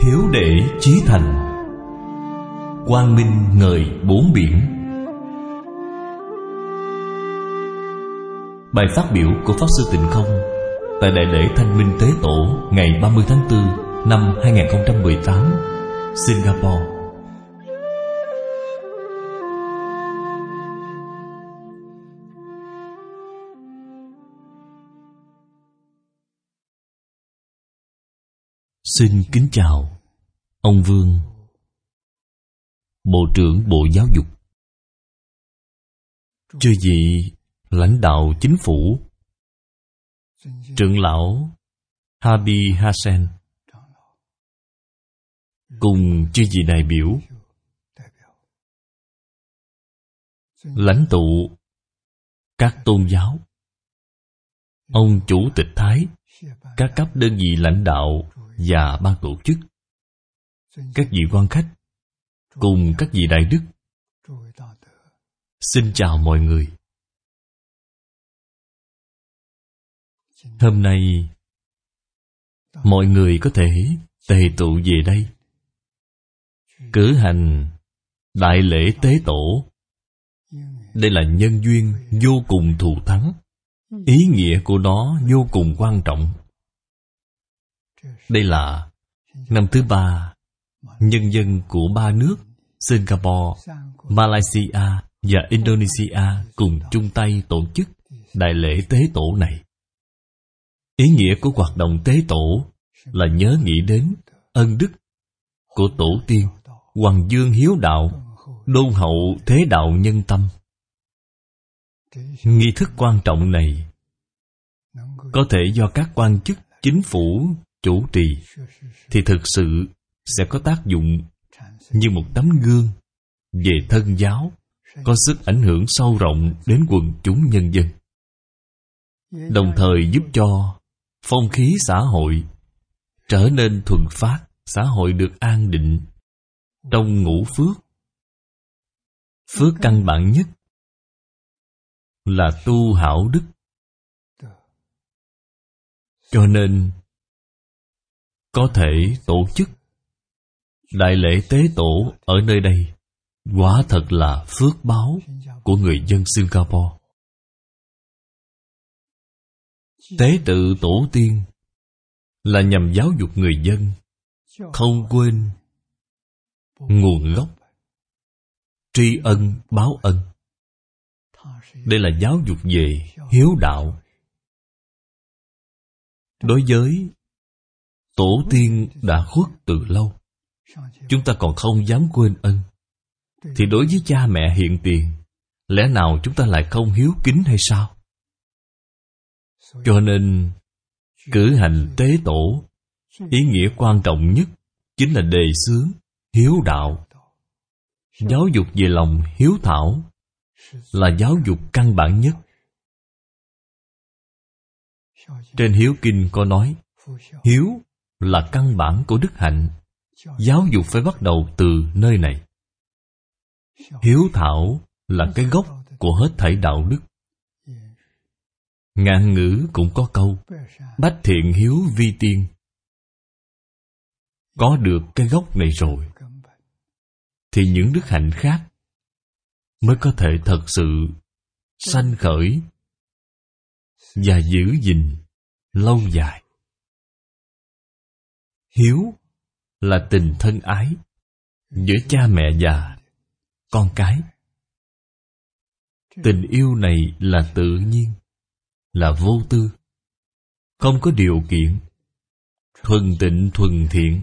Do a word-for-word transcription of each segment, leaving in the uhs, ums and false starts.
Hiếu đệ chí thành, quang minh ngời bốn biển. Bài phát biểu của Pháp Sư Tịnh Không tại Đại lễ Thanh Minh Tế Tổ ngày ba mươi tháng tư năm hai nghìn không trăm mười tám, Singapore. Xin kính chào ông Vương, Bộ trưởng Bộ Giáo dục, chư vị lãnh đạo chính phủ, trưởng lão Hadi Hassan, cùng chư vị đại biểu, lãnh tụ các tôn giáo, ông Chủ tịch Thái, các cấp đơn vị lãnh đạo và ban tổ chức, các vị quan khách, cùng các vị đại đức. Xin chào mọi người. Hôm nay mọi người có thể tề tụ về đây cử hành đại lễ tế tổ. Đây là nhân duyên vô cùng thù thắng, ý nghĩa của nó vô cùng quan trọng. Đây là năm thứ ba nhân dân của ba nước Singapore, Malaysia và Indonesia cùng chung tay tổ chức đại lễ tế tổ này. Ý nghĩa của hoạt động tế tổ là nhớ nghĩ đến ân đức của tổ tiên, Hoàng Dương hiếu đạo, đôn hậu thế đạo nhân tâm. Nghi thức quan trọng này có thể do các quan chức chính phủ chủ trì thì thực sự sẽ có tác dụng như một tấm gương về thân giáo, có sức ảnh hưởng sâu rộng đến quần chúng nhân dân, đồng thời giúp cho phong khí xã hội trở nên thuần phát, xã hội được an định. Trong ngũ phước, phước căn bản nhất là tu hảo đức. Cho nên có thể tổ chức đại lễ tế tổ ở nơi đây quả thật là phước báo của người dân Singapore. Tế tự tổ tiên là nhằm giáo dục người dân không quên nguồn gốc, tri ân báo ân. Đây là giáo dục về hiếu đạo. Đối với tổ tiên đã khuất từ lâu, chúng ta còn không dám quên ân, thì đối với cha mẹ hiện tiền, lẽ nào chúng ta lại không hiếu kính hay sao? Cho nên cử hành tế tổ, ý nghĩa quan trọng nhất chính là đề xướng hiếu đạo. Giáo dục về lòng hiếu thảo là giáo dục căn bản nhất. Trên Hiếu Kinh có nói, hiếu là căn bản của đức hạnh. Giáo dục phải bắt đầu từ nơi này. Hiếu thảo là cái gốc của hết thảy đạo đức. Ngạn ngữ cũng có câu, bách thiện hiếu vi tiên. Có được cái gốc này rồi thì những đức hạnh khác mới có thể thật sự sanh khởi và giữ gìn lâu dài. Hiếu là tình thân ái giữa cha mẹ và con cái. Tình yêu này là tự nhiên, là vô tư, không có điều kiện, thuần tịnh thuần thiện.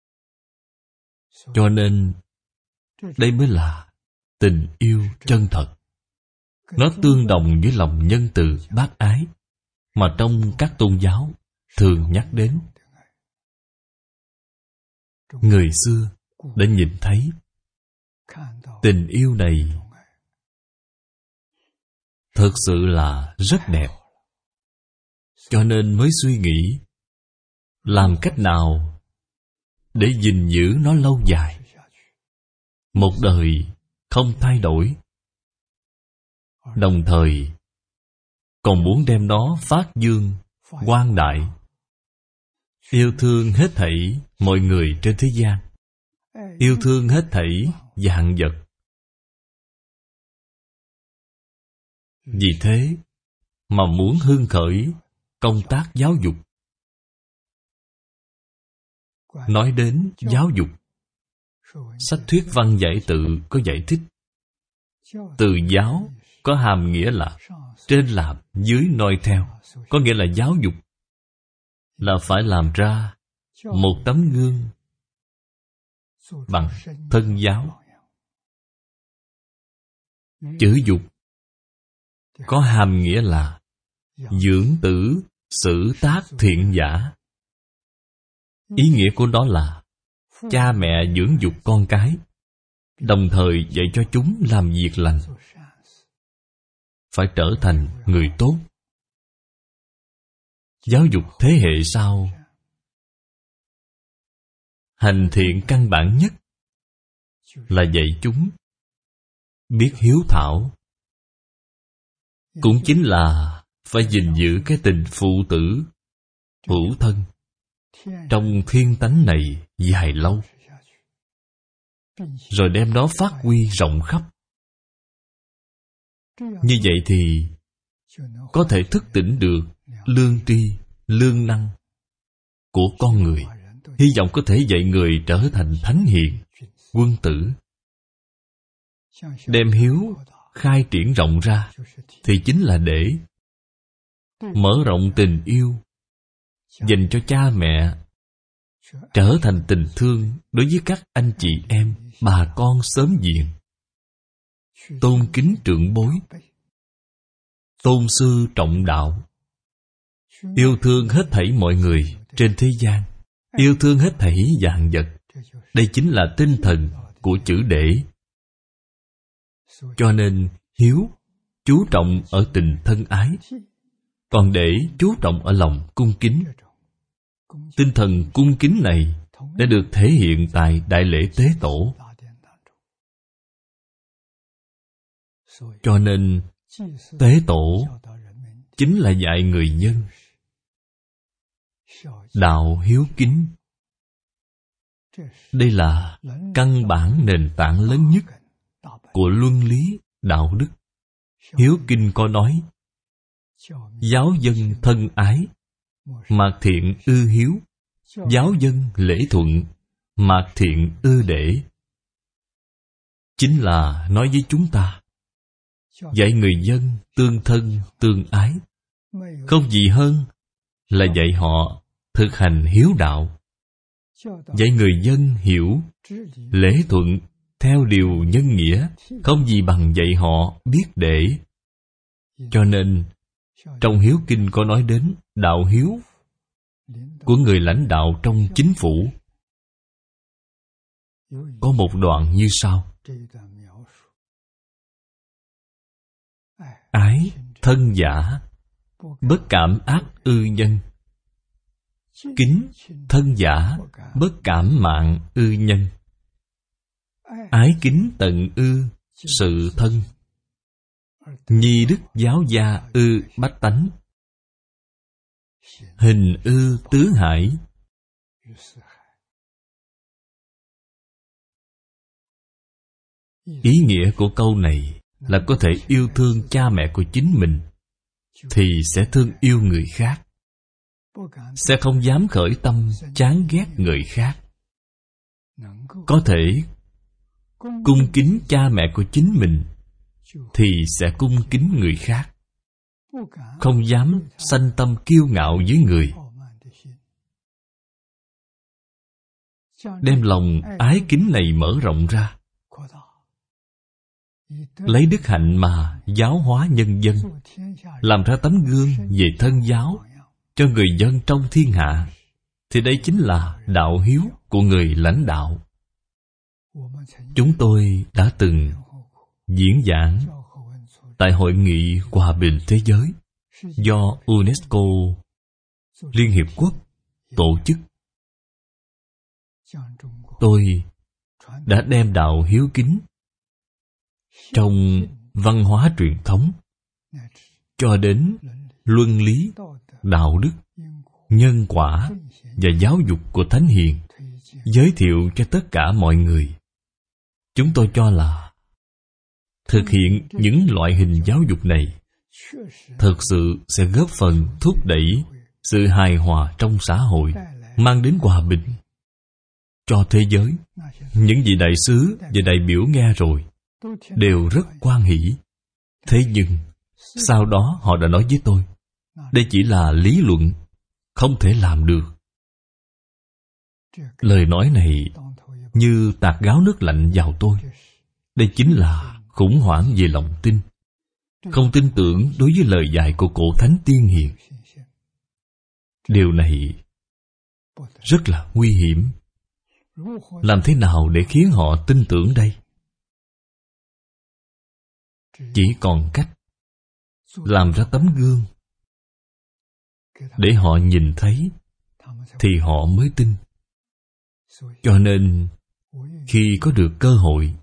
Cho nên đây mới là tình yêu chân thật. Nó tương đồng với lòng nhân từ bác ái mà trong các tôn giáo thường nhắc đến. Người xưa đã nhìn thấy tình yêu này thực sự là rất đẹp, cho nên mới suy nghĩ làm cách nào để gìn giữ nó lâu dài, một đời không thay đổi, đồng thời còn muốn đem nó phát dương quang đại, Yêu thương hết thảy mọi người trên thế gian, yêu thương hết thảy vạn vật. Vì thế mà muốn hưng khởi công tác giáo dục. Nói đến giáo dục, sách thuyết văn giải tự có giải thích. Từ giáo có hàm nghĩa là trên làm, dưới noi theo. Có nghĩa là giáo dục là phải làm ra một tấm gương bằng thân giáo. Chữ dục có hàm nghĩa là dưỡng tử, xử tác thiện giả. Ý nghĩa của đó là cha mẹ dưỡng dục con cái, đồng thời dạy cho chúng làm việc lành, phải trở thành người tốt. Giáo dục thế hệ sau, hành thiện căn bản nhất là dạy chúng biết hiếu thảo, cũng chính là phải gìn giữ cái tình phụ tử, hữu thân trong thiên tánh này dài lâu, rồi đem nó phát huy rộng khắp. Như vậy thì có thể thức tỉnh được lương tri, lương năng của con người. Hy vọng có thể dạy người trở thành thánh hiền, quân tử. Đem hiếu khai triển rộng ra thì chính là để mở rộng tình yêu dành cho cha mẹ, trở thành tình thương đối với các anh chị em, bà con xóm giềng, tôn kính trưởng bối, tôn sư trọng đạo, yêu thương hết thảy mọi người trên thế gian, yêu thương hết thảy vạn vật. Đây chính là tinh thần của chữ để. Cho nên hiếu chú trọng ở tình thân ái, còn để chú trọng ở lòng cung kính. Tinh thần cung kính này đã được thể hiện tại đại lễ tế tổ. Cho nên tế tổ chính là dạy người dân đạo hiếu kính. Đây là căn bản nền tảng lớn nhất của luân lý đạo đức. Hiếu kinh có nói: giáo dân thân ái, mạt thiện ư hiếu. Giáo dân lễ thuận, mạt thiện ư để. Chính là nói với chúng ta dạy người dân tương thân tương ái, không gì hơn là dạy họ thực hành hiếu đạo. Dạy người dân hiểu lễ thuận theo điều nhân nghĩa, không gì bằng dạy họ biết để. Cho nên trong hiếu kinh có nói đến đạo hiếu của người lãnh đạo trong chính phủ. Có một đoạn như sau: ái thân giả, bất cảm ác ư nhân. Kính thân giả, bất cảm mạng ư nhân. Ái kính tận ư sự thân. Nhi đức giáo gia ư bách tánh. Hình ư tứ hải. Ý nghĩa của câu này là có thể yêu thương cha mẹ của chính mình thì sẽ thương yêu người khác, sẽ không dám khởi tâm chán ghét người khác. Có thể cung kính cha mẹ của chính mình thì sẽ cung kính người khác, không dám sanh tâm kiêu ngạo với người. Đem lòng ái kính này mở rộng ra, lấy đức hạnh mà giáo hóa nhân dân, làm ra tấm gương về thân giáo cho người dân trong thiên hạ, thì đây chính là đạo hiếu của người lãnh đạo. Chúng tôi đã từng diễn giảng tại Hội nghị Hòa bình Thế giới do UNESCO, Liên Hiệp Quốc tổ chức. Tôi đã đem đạo hiếu kính trong văn hóa truyền thống cho đến luân lý, đạo đức, nhân quả và giáo dục của Thánh Hiền giới thiệu cho tất cả mọi người. Chúng tôi cho là thực hiện những loại hình giáo dục này thực sự sẽ góp phần thúc đẩy sự hài hòa trong xã hội, mang đến hòa bình cho thế giới. Những vị đại sứ và đại biểu nghe rồi đều rất hoan hỷ. Thế nhưng sau đó họ đã nói với tôi, đây chỉ là lý luận, không thể làm được. Lời nói này như tạt gáo nước lạnh vào tôi. Đây chính là khủng hoảng về lòng tin, không tin tưởng đối với lời dạy của cổ Thánh Tiên Hiền. Điều này rất là nguy hiểm. Làm thế nào để khiến họ tin tưởng đây? Chỉ còn cách làm ra tấm gương để họ nhìn thấy thì họ mới tin. Cho nên khi có được cơ hội,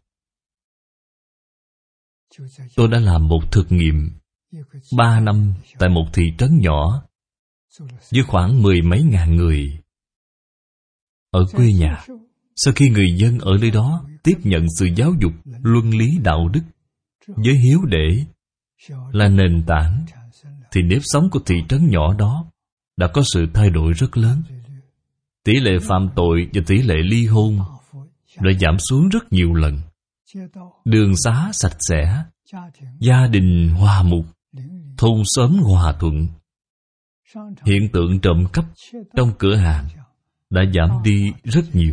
tôi đã làm một thực nghiệm ba năm tại một thị trấn nhỏ với khoảng mười mấy ngàn người ở quê nhà. Sau khi người dân ở nơi đó tiếp nhận sự giáo dục luân lý đạo đức với hiếu để là nền tảng, thì nếp sống của thị trấn nhỏ đó đã có sự thay đổi rất lớn. Tỷ lệ phạm tội và tỷ lệ ly hôn đã giảm xuống rất nhiều lần. Đường xá sạch sẽ, gia đình hòa mục, thôn xóm hòa thuận. Hiện tượng trộm cắp trong cửa hàng đã giảm đi rất nhiều.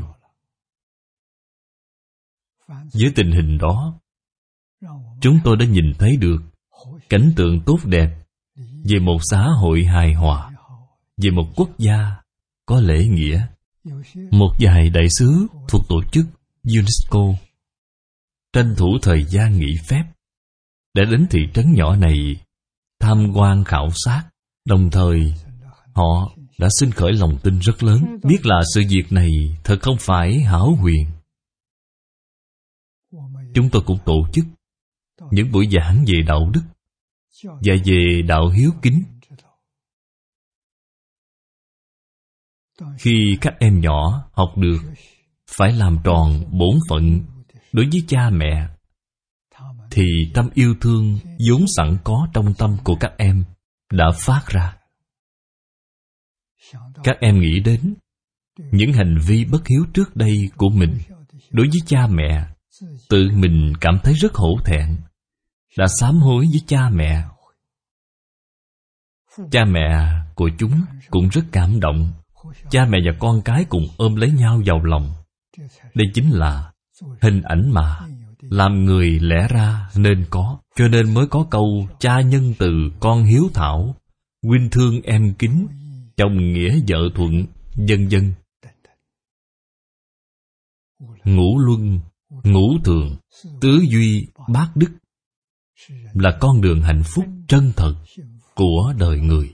Với tình hình đó, chúng tôi đã nhìn thấy được cảnh tượng tốt đẹp về một xã hội hài hòa, về một quốc gia có lễ nghĩa. Một vài đại sứ thuộc tổ chức UNESCO tranh thủ thời gian nghỉ phép để đến thị trấn nhỏ này tham quan khảo sát. Đồng thời họ đã sinh khởi lòng tin rất lớn, biết là sự việc này thật không phải hão huyền. Chúng tôi cũng tổ chức những buổi giảng về đạo đức và về đạo hiếu kính. Khi các em nhỏ học được phải làm tròn bổn phận đối với cha mẹ, thì tâm yêu thương vốn sẵn có trong tâm của các em đã phát ra. Các em nghĩ đến những hành vi bất hiếu trước đây của mình đối với cha mẹ, tự mình cảm thấy rất hổ thẹn, đã sám hối với cha mẹ. Cha mẹ của chúng cũng rất cảm động. Cha mẹ và con cái cùng ôm lấy nhau vào lòng. Đây chính là hình ảnh mà làm người lẽ ra nên có. Cho nên mới có câu cha nhân từ, con hiếu thảo, huynh thương em kính, chồng nghĩa vợ thuận, vân vân. Ngũ luân, ngũ thường, tứ duy, bát đức là con đường hạnh phúc chân thật của đời người.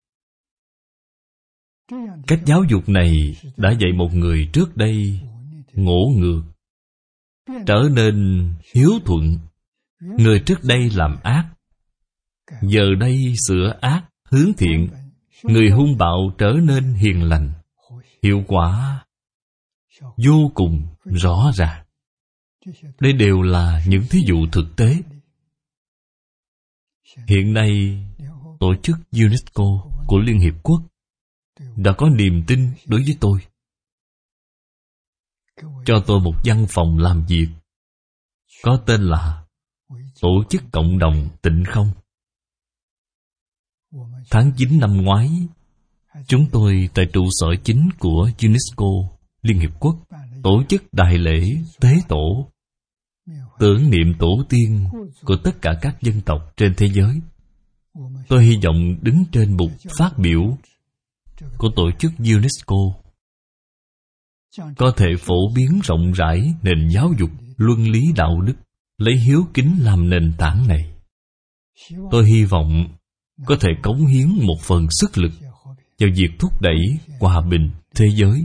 Cách giáo dục này đã dạy một người trước đây ngỗ ngược, trở nên hiếu thuận. Người trước đây làm ác, giờ đây sửa ác hướng thiện. Người hung bạo trở nên hiền lành. Hiệu quả vô cùng rõ ràng. Đây đều là những thí dụ thực tế. Hiện nay, tổ chức UNESCO của Liên Hiệp Quốc đã có niềm tin đối với tôi, cho tôi một văn phòng làm việc có tên là Tổ chức Cộng đồng Tịnh Không. Tháng chín năm ngoái, chúng tôi tại trụ sở chính của UNESCO Liên Hiệp Quốc tổ chức đại lễ tế tổ, tưởng niệm tổ tiên của tất cả các dân tộc trên thế giới. Tôi hy vọng đứng trên bục phát biểu của tổ chức UNESCO có thể phổ biến rộng rãi nền giáo dục luân lý đạo đức, lấy hiếu kính làm nền tảng này. Tôi hy vọng có thể cống hiến một phần sức lực vào việc thúc đẩy hòa bình thế giới.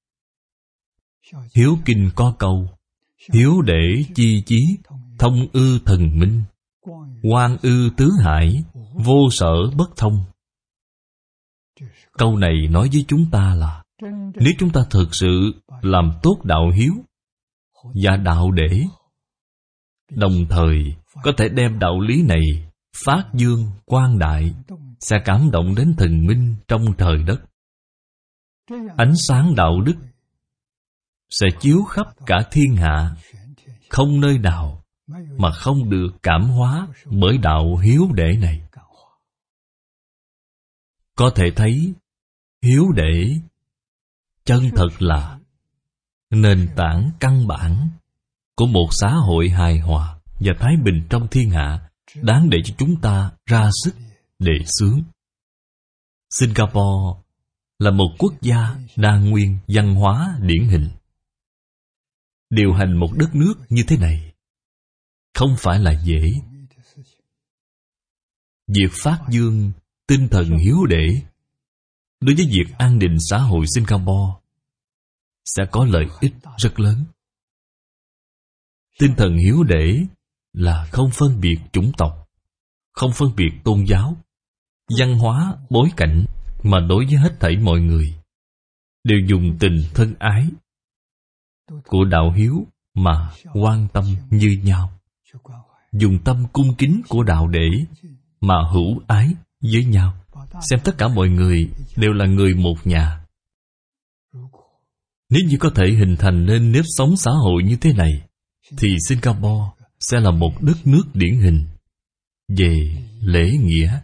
Hiếu kinh có câu: hiếu để chi chí, thông ư thần minh, quan ư tứ hải, vô sở bất thông. Câu này nói với chúng ta là Nếu chúng ta thực sự làm tốt đạo hiếu và đạo để, đồng thời có thể đem đạo lý này phát dương quang đại, sẽ cảm động đến thần minh trong trời đất. Ánh sáng đạo đức sẽ chiếu khắp cả thiên hạ, không nơi nào mà không được cảm hóa bởi đạo hiếu để này. Có thể thấy hiếu để chân thật là nền tảng căn bản của một xã hội hài hòa và thái bình trong thiên hạ, đáng để cho chúng ta ra sức đề xướng. Singapore là một quốc gia đa nguyên văn hóa điển hình. Điều hành một đất nước như thế này không phải là dễ. Việc phát dương tinh thần hiếu để đối với việc an định xã hội Singapore sẽ có lợi ích rất lớn. Tinh thần hiếu để là không phân biệt chủng tộc, không phân biệt tôn giáo, văn hóa, bối cảnh, mà đối với hết thảy mọi người đều dùng tình thân ái của đạo hiếu mà quan tâm như nhau, dùng tâm cung kính của đạo để mà hữu ái với nhau, xem tất cả mọi người đều là người một nhà. Nếu như có thể hình thành nên nếp sống xã hội như thế này, thì Singapore sẽ là một đất nước điển hình về lễ nghĩa.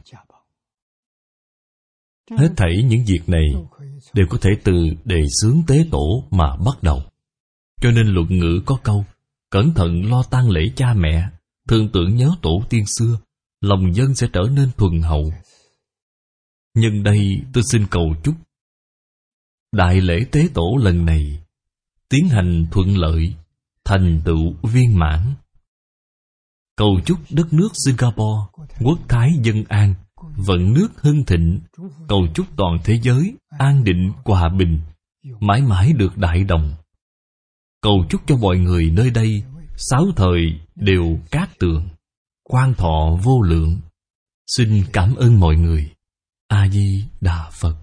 Hết thảy những việc này đều có thể từ đề xướng tế tổ mà bắt đầu. Cho nên luận ngữ có câu: cẩn thận lo tang lễ cha mẹ, thường tưởng nhớ tổ tiên xưa, lòng dân sẽ trở nên thuần hậu. Nhân đây tôi xin cầu chúc đại lễ tế tổ lần này tiến hành thuận lợi, thành tựu viên mãn. Cầu chúc đất nước Singapore quốc thái dân an, vận nước hưng thịnh. Cầu chúc toàn thế giới an định hòa bình, mãi mãi được đại đồng. Cầu chúc cho mọi người nơi đây sáu thời đều cát tường, quan thọ vô lượng. Xin cảm ơn mọi người. A Di Đà Phật.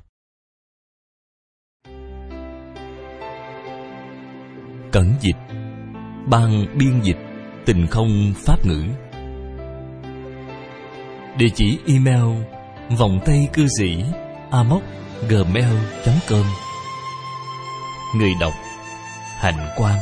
Cẩn dịch, ban biên dịch Tình Không Pháp Ngữ. Địa chỉ email vòng tay cư sĩ a m o c gmail chấm com. Người đọc Hạnh Quang.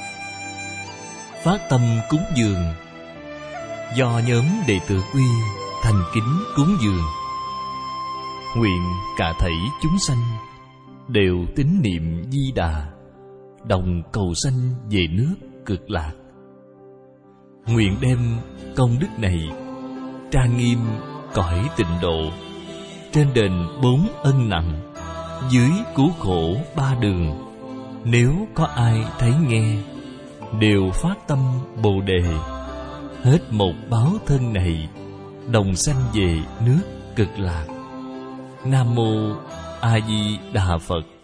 Phát tâm cúng dường do nhóm đệ tử Quy thành kính cúng dường. Nguyện cả thảy chúng sanh đều tín niệm Di Đà, đồng cầu sanh về nước Cực Lạc. Nguyện đem công đức này trang nghiêm cõi tịnh độ, trên đền bốn ân nặng, dưới cứu khổ ba đường. Nếu có ai thấy nghe, đều phát tâm Bồ Đề, hết một báo thân này, đồng sanh về nước Cực Lạc. Nam Mô A Di Đà Phật.